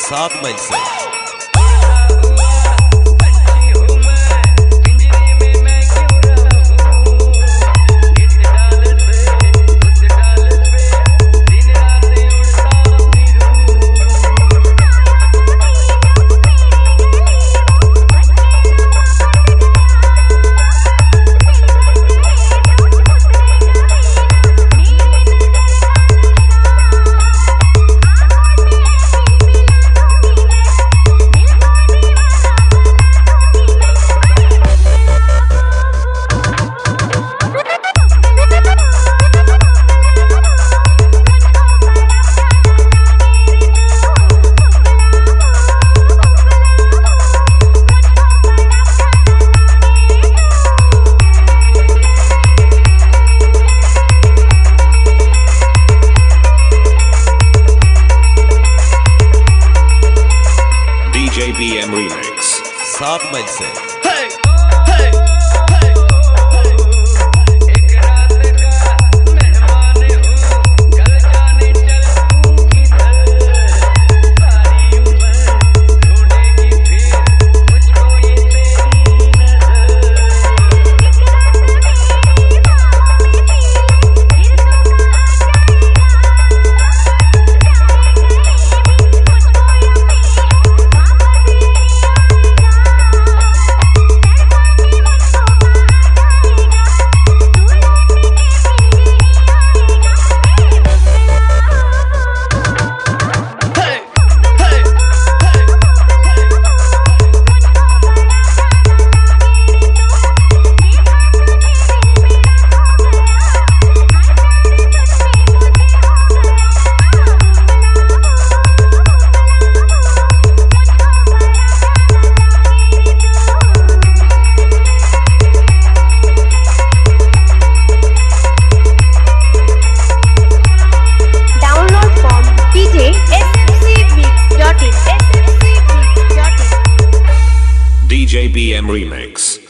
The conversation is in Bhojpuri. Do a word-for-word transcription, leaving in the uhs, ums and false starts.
सात मील से। D J B M Remix सात मील से। Hey, hey, hey, एक रात का मेहमान हूँ, कल जाने चलूँ किधर, सारी उम्र ढूंढेगी फिर मुझको ये तेरी नजर। D J B M Remix.